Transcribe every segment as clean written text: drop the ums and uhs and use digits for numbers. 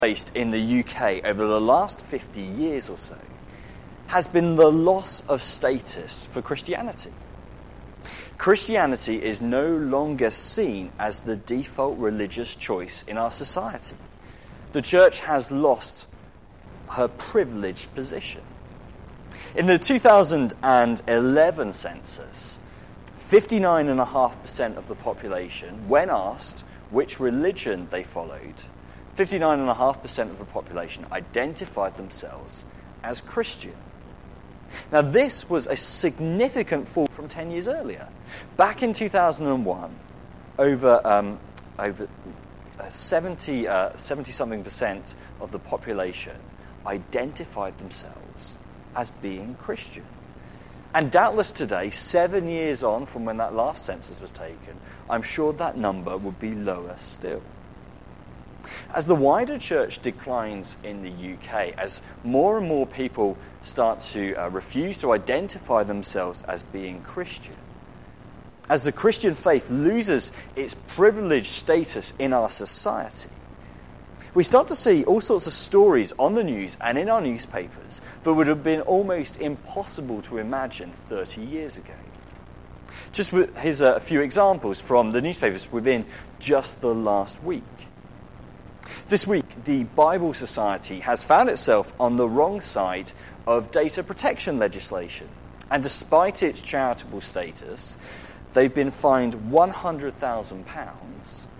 faced in the UK over the last 50 years or so has been the loss of status for Christianity. Christianity is no longer seen as the default religious choice in our society. The church has lost her privileged position. In the 2011 census, 59.5% of the population, when asked which religion they followed, 59.5% of the population identified themselves as Christian. Now, this was a significant fall from 10 years earlier. Back in 2001, over 70-something% of the population identified themselves as being Christian. And doubtless today, 7 years on from when that last census was taken, I'm sure that number would be lower still. As the wider church declines in the UK, as more and more people start to refuse to identify themselves as being Christian, as the Christian faith loses its privileged status in our society, we start to see all sorts of stories on the news and in our newspapers that would have been almost impossible to imagine 30 years ago. Here's a few examples from the newspapers within just the last week. This week, the Bible Society has found itself on the wrong side of data protection legislation. And despite its charitable status, they've been fined £100,000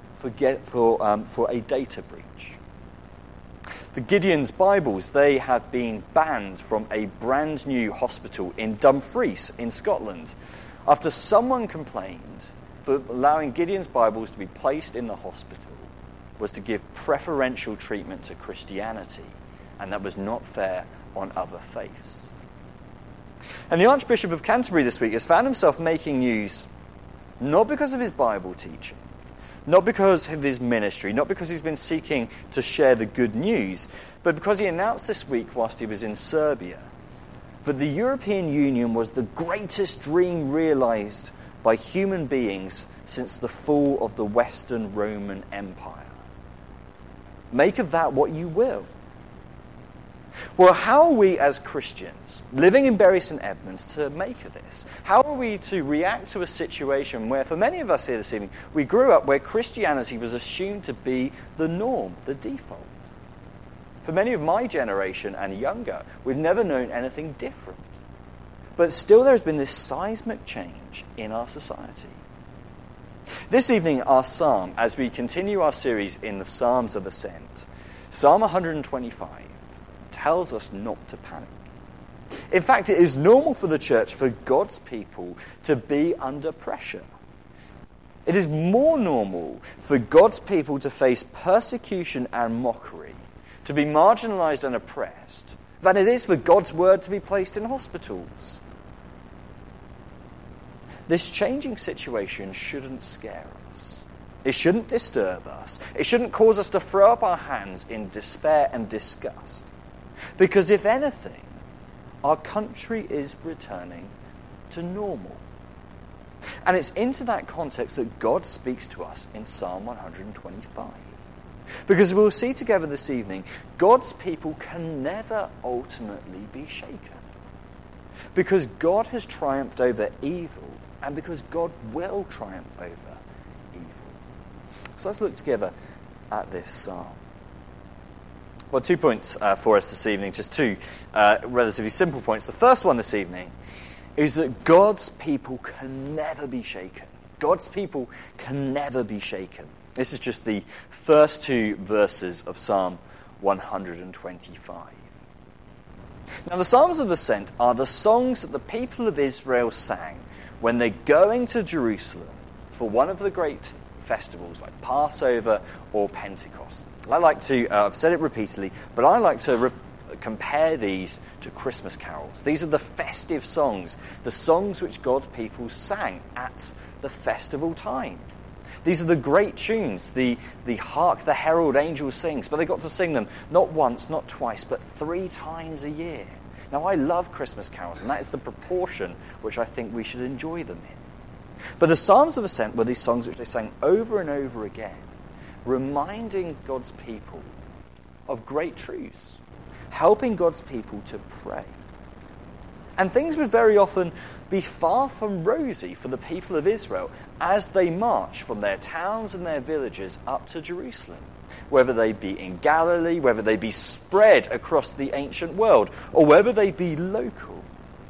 for a data breach. The Gideon's Bibles, they have been banned from a brand new hospital in Dumfries in Scotland after someone complained that allowing Gideon's Bibles to be placed in the hospital was to give preferential treatment to Christianity, and that was not fair on other faiths. And the Archbishop of Canterbury this week has found himself making news not because of his Bible teaching, not because of his ministry, not because he's been seeking to share the good news, but because he announced this week whilst he was in Serbia that the European Union was the greatest dream realized by human beings since the fall of the Western Roman Empire. Make of that what you will. Well, how are we as Christians, living in Bury St Edmunds, to make of this? How are we to react to a situation where, for many of us here this evening, we grew up where Christianity was assumed to be the norm, the default? For many of my generation and younger, we've never known anything different. But still there's been this seismic change in our society. This evening, our psalm, as we continue our series in the Psalms of Ascent, Psalm 125, tells us not to panic. In fact, it is normal for the church, for God's people, to be under pressure. It is more normal for God's people to face persecution and mockery, to be marginalized and oppressed, than it is for God's word to be placed in hospitals. This changing situation shouldn't scare us. It shouldn't disturb us. It shouldn't cause us to throw up our hands in despair and disgust. Because if anything, our country is returning to normal. And it's into that context that God speaks to us in Psalm 125. Because we'll see together this evening, God's people can never ultimately be shaken. Because God has triumphed over evil, and because God will triumph over evil. So let's look together at this psalm. Well, 2 points for us this evening, just two relatively simple points. The first one this evening is that God's people can never be shaken. God's people can never be shaken. This is just the first two verses of Psalm 125. Now, the Psalms of Ascent are the songs that the people of Israel sang when they're going to Jerusalem for one of the great festivals like Passover or Pentecost. I like to, I've said it repeatedly, but I like to compare these to Christmas carols. These are the festive songs, the songs which God's people sang at the festival time. These are the great tunes, the Hark the Herald Angels Sings, but they got to sing them not once, not twice, but 3 times a year. Now, I love Christmas carols, and that is the proportion which I think we should enjoy them in. But the Psalms of Ascent were these songs which they sang over and over again, reminding God's people of great truths, helping God's people to pray. And things would very often be far from rosy for the people of Israel as they march from their towns and their villages up to Jerusalem, whether they be in Galilee, whether they be spread across the ancient world, or whether they be local.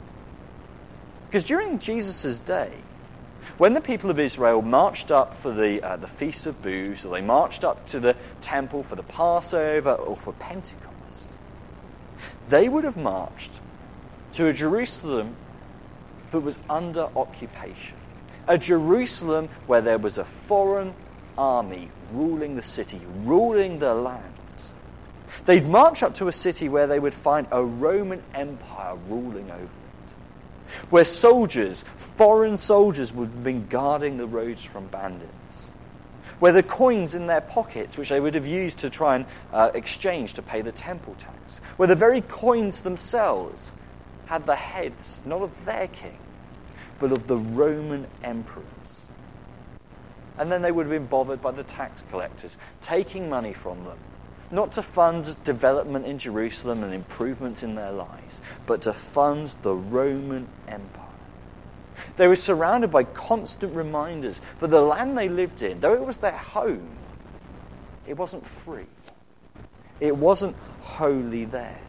Because during Jesus' day, when the people of Israel marched up for the Feast of Booths, or they marched up to the temple for the Passover or for Pentecost, they would have marched to a Jerusalem that was under occupation. A Jerusalem where there was a foreign army ruling the city, ruling the land. They'd march up to a city where they would find a Roman Empire ruling over it, where soldiers, foreign soldiers, would have been guarding the roads from bandits, where the coins in their pockets, which they would have used to try and exchange to pay the temple tax, where the very coins themselves had the heads, not of their king, but of the Roman emperors. And then they would have been bothered by the tax collectors, taking money from them, not to fund development in Jerusalem and improvements in their lives, but to fund the Roman Empire. They were surrounded by constant reminders that the land they lived in, though it was their home, it wasn't free. It wasn't wholly theirs.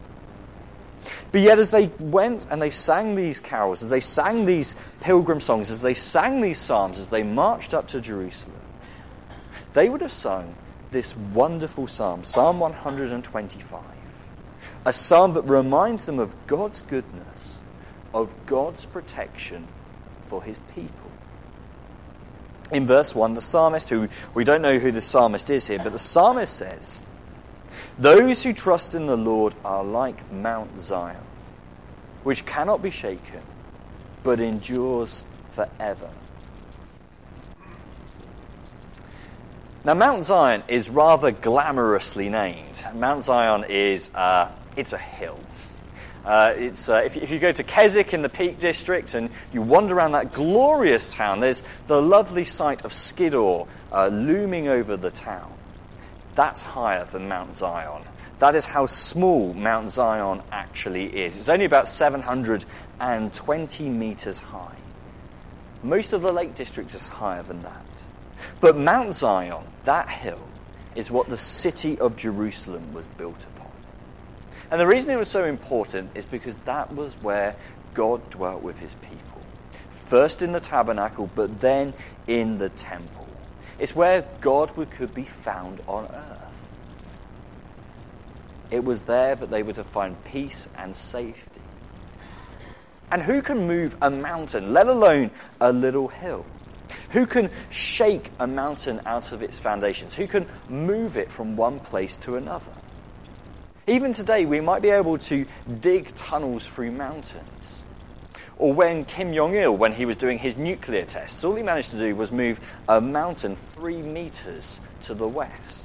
But yet as they went and they sang these carols, as they sang these pilgrim songs, as they sang these psalms, as they marched up to Jerusalem, they would have sung this wonderful psalm, Psalm 125, a psalm that reminds them of God's goodness, of God's protection for his people. In verse 1, the psalmist, who we don't know who the psalmist is here, but the psalmist says, "Those who trust in the Lord are like Mount Zion, which cannot be shaken, but endures forever." Now, Mount Zion is rather glamorously named. Mount Zion is it's a hill. If you go to Keswick in the Peak District and you wander around that glorious town, there's the lovely sight of Skiddaw looming over the town. That's higher than Mount Zion. That is how small Mount Zion actually is. It's only about 720 meters high. Most of the Lake District is higher than that. But Mount Zion, that hill, is what the city of Jerusalem was built upon. And the reason it was so important is because that was where God dwelt with his people. First in the tabernacle, but then in the temple. It's where God could be found on earth. It was there that they were to find peace and safety. And who can move a mountain, let alone a little hill? Who can shake a mountain out of its foundations? Who can move it from one place to another? Even today, we might be able to dig tunnels through mountains. Or when Kim Jong-il, when he was doing his nuclear tests, all he managed to do was move a mountain 3 meters to the west.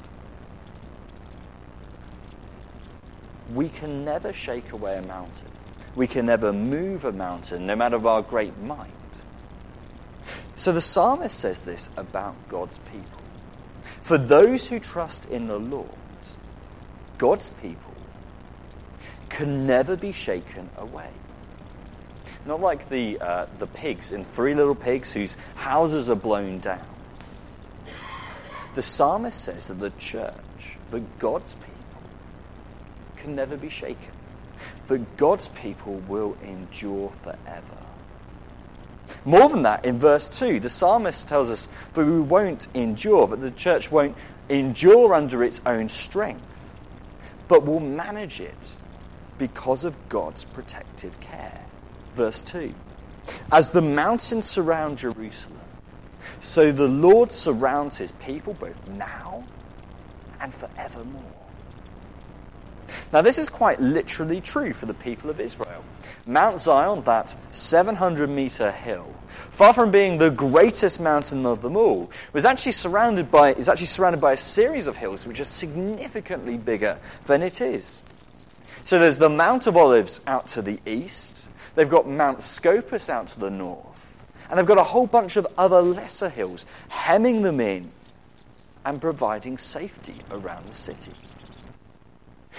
We can never shake away a mountain. We can never move a mountain, no matter our great might. So the psalmist says this about God's people. For those who trust in the Lord, God's people can never be shaken away. Not like the pigs in Three Little Pigs whose houses are blown down. The psalmist says that the church, that God's people, can never be shaken. That God's people will endure forever. More than that, in verse 2, the psalmist tells us that we won't endure, that the church won't endure under its own strength, but will manage it because of God's protective care. Verse 2, as the mountains surround Jerusalem, so the Lord surrounds his people both now and forevermore. Now, this is quite literally true for the people of Israel. Mount Zion, that 700-meter hill, far from being the greatest mountain of them all, is actually surrounded by a series of hills which are significantly bigger than it is. So there's the Mount of Olives out to the east, they've got Mount Scopus out to the north, and they've got a whole bunch of other lesser hills hemming them in and providing safety around the city.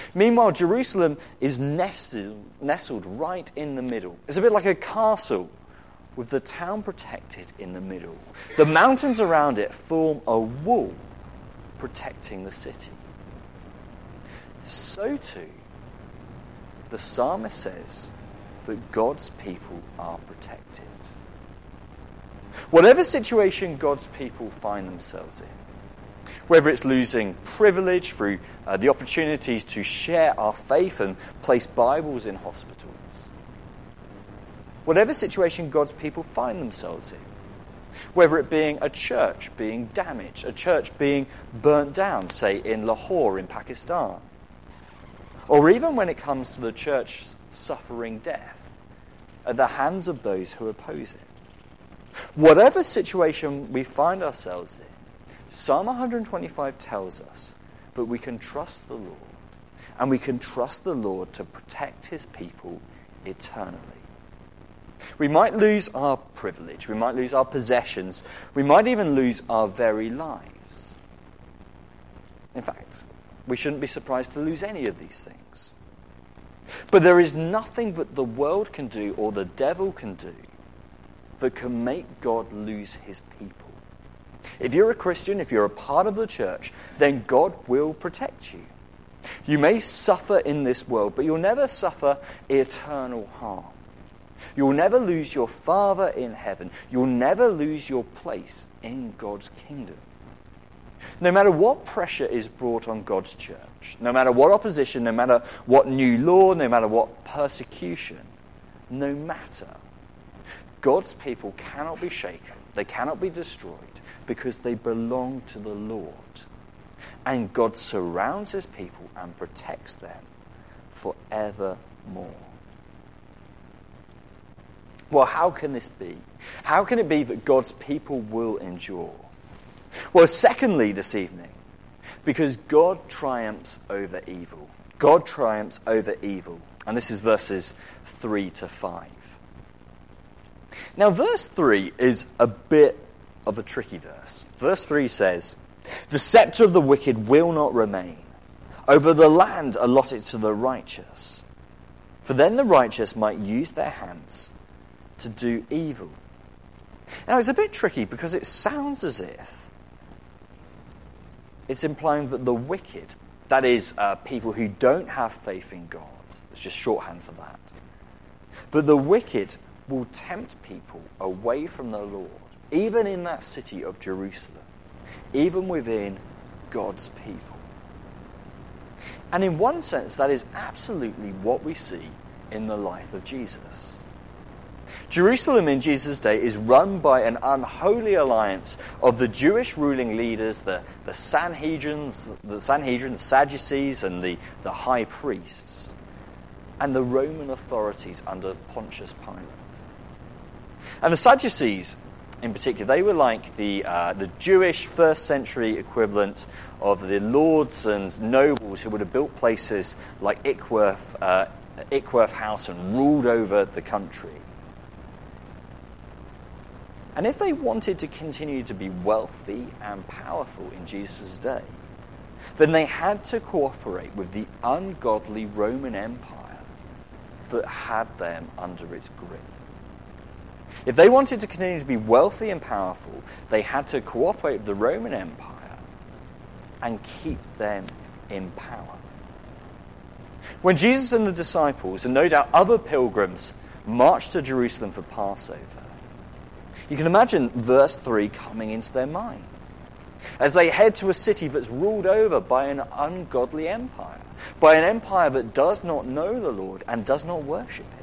Meanwhile, Jerusalem is nestled right in the middle. It's a bit like a castle with the town protected in the middle. The mountains around it form a wall protecting the city. So too, the psalmist says that God's people are protected. Whatever situation God's people find themselves in, whether it's losing privilege through the opportunities to share our faith and place Bibles in hospitals, whatever situation God's people find themselves in, whether it being a church being damaged, a church being burnt down, say in Lahore in Pakistan, or even when it comes to the church suffering death at the hands of those who oppose it. Whatever situation we find ourselves in, Psalm 125 tells us that we can trust the Lord, and we can trust the Lord to protect his people eternally. We might lose our privilege, we might lose our possessions, we might even lose our very lives. In fact, we shouldn't be surprised to lose any of these things. But there is nothing that the world can do or the devil can do that can make God lose his people. If you're a Christian, if you're a part of the church, then God will protect you. You may suffer in this world, but you'll never suffer eternal harm. You'll never lose your Father in heaven. You'll never lose your place in God's kingdom. No matter what pressure is brought on God's church, no matter what opposition, no matter what new law, no matter what persecution, no matter, God's people cannot be shaken. They cannot be destroyed because they belong to the Lord. And God surrounds his people and protects them forevermore. Well, how can this be? How can it be that God's people will endure? Well, secondly, this evening, because God triumphs over evil. God triumphs over evil. And this is verses 3 to 5. Now, verse 3 is a bit of a tricky verse. Verse 3 says, "The scepter of the wicked will not remain over the land allotted to the righteous. For then the righteous might use their hands to do evil." Now, it's a bit tricky because it sounds as if it's implying that the wicked, that is, people who don't have faith in God, it's just shorthand for that, but the wicked will tempt people away from the Lord, even in that city of Jerusalem, even within God's people. And in one sense, that is absolutely what we see in the life of Jesus. Jerusalem in Jesus' day is run by an unholy alliance of the Jewish ruling leaders, the Sanhedrin, the Sadducees, and the high priests, and the Roman authorities under Pontius Pilate. And the Sadducees, in particular, they were like the Jewish first century equivalent of the lords and nobles who would have built places like Ickworth House and ruled over the country. And if they wanted to continue to be wealthy and powerful in Jesus' day, then they had to cooperate with the ungodly Roman Empire that had them under its grip. If they wanted to continue to be wealthy and powerful, they had to cooperate with the Roman Empire and keep them in power. When Jesus and the disciples, and no doubt other pilgrims, marched to Jerusalem for Passover, you can imagine verse 3 coming into their minds as they head to a city that's ruled over by an ungodly empire, by an empire that does not know the Lord and does not worship him.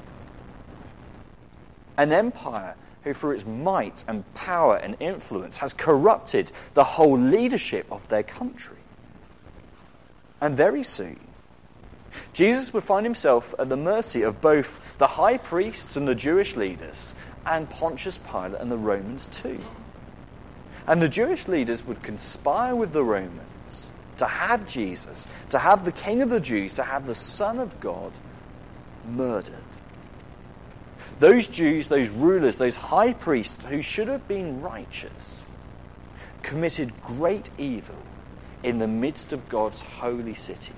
An empire who through its might and power and influence has corrupted the whole leadership of their country. And very soon, Jesus would find himself at the mercy of both the high priests and the Jewish leaders and Pontius Pilate and the Romans too. And the Jewish leaders would conspire with the Romans to have Jesus, to have the King of the Jews, to have the Son of God murdered. Those Jews, those rulers, those high priests who should have been righteous, committed great evil in the midst of God's holy city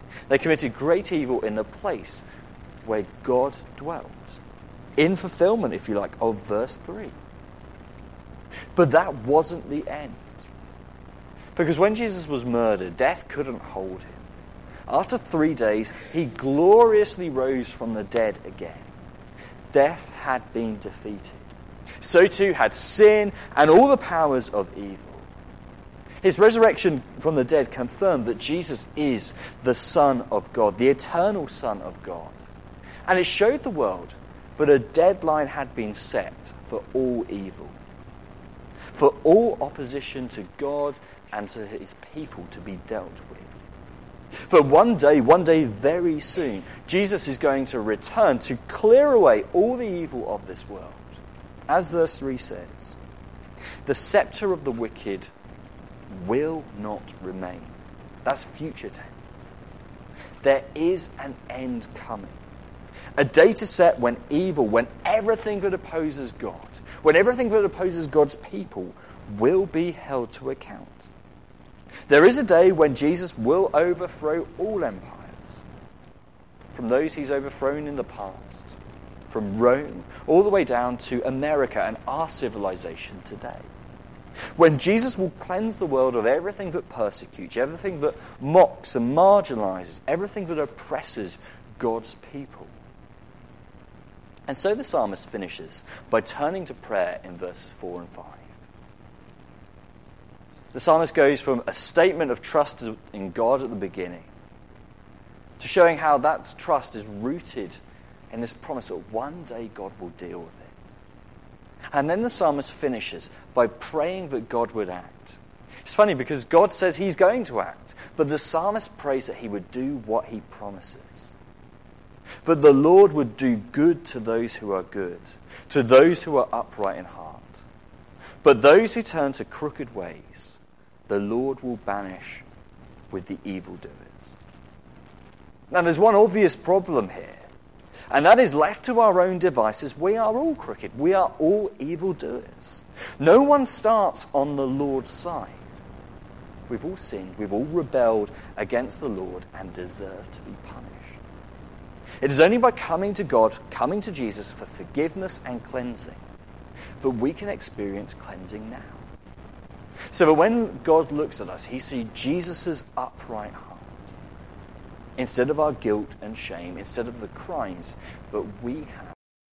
They committed great evil in the place where God dwelt. In fulfillment, if you like, of verse 3. But that wasn't the end. Because when Jesus was murdered, death couldn't hold him. After 3 days, he gloriously rose from the dead again. Death had been defeated. So too had sin and all the powers of evil. His resurrection from the dead confirmed that Jesus is the Son of God, the eternal Son of God. And it showed the world that a deadline had been set for all evil, for all opposition to God and to his people to be dealt with. But one day very soon, Jesus is going to return to clear away all the evil of this world. As verse 3 says, the scepter of the wicked will not remain. That's future tense. There is an end coming. A data set when evil, when everything that opposes God, when everything that opposes God's people will be held to account. There is a day when Jesus will overthrow all empires, from those he's overthrown in the past, from Rome all the way down to America and our civilization today. When Jesus will cleanse the world of everything that persecutes, everything that mocks and marginalizes, everything that oppresses God's people. And so the psalmist finishes by turning to prayer in verses 4 and 5. The psalmist goes from a statement of trust in God at the beginning to showing how that trust is rooted in this promise that one day God will deal with it. And then the psalmist finishes by praying that God would act. It's funny because God says he's going to act, but the psalmist prays that he would do what he promises. That the Lord would do good to those who are good, to those who are upright in heart. But those who turn to crooked ways, the Lord will banish with the evildoers. Now there's one obvious problem here, and that is left to our own devices, we are all crooked. We are all evildoers. No one starts on the Lord's side. We've all sinned, we've all rebelled against the Lord and deserve to be punished. It is only by coming to God, coming to Jesus for forgiveness and cleansing, that we can experience cleansing now. So that when God looks at us, he sees Jesus' upright heart. Instead of our guilt and shame, instead of the crimes that we have.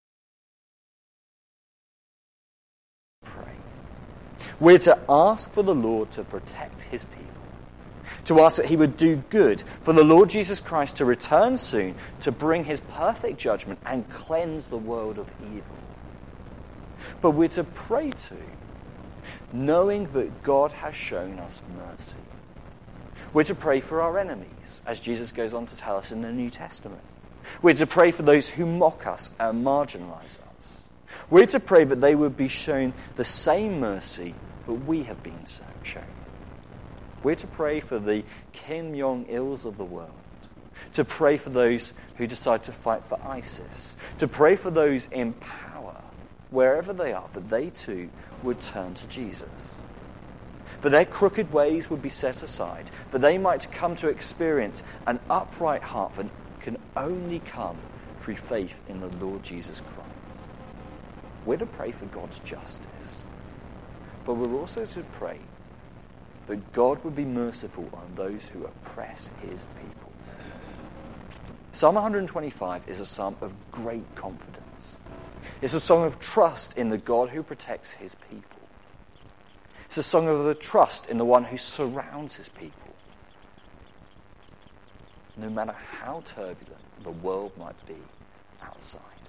Pray. We're to ask for the Lord to protect his people. To ask that he would do good, for the Lord Jesus Christ to return soon, to bring his perfect judgment and cleanse the world of evil. But we're to pray too, knowing that God has shown us mercy. We're to pray for our enemies, as Jesus goes on to tell us in the New Testament. We're to pray for those who mock us and marginalize us. We're to pray that they would be shown the same mercy that we have been shown. We're to pray for the Kim Jong-ils of the world. To pray for those who decide to fight for ISIS. To pray for those in power, wherever they are, that they too would turn to Jesus. That their crooked ways would be set aside. That they might come to experience an upright heart that can only come through faith in the Lord Jesus Christ. We're to pray for God's justice. But we're also to pray that God would be merciful on those who oppress his people. Psalm 125 is a psalm of great confidence. It's a song of trust in the God who protects his people. It's a song of the trust in the one who surrounds his people. No matter how turbulent the world might be outside.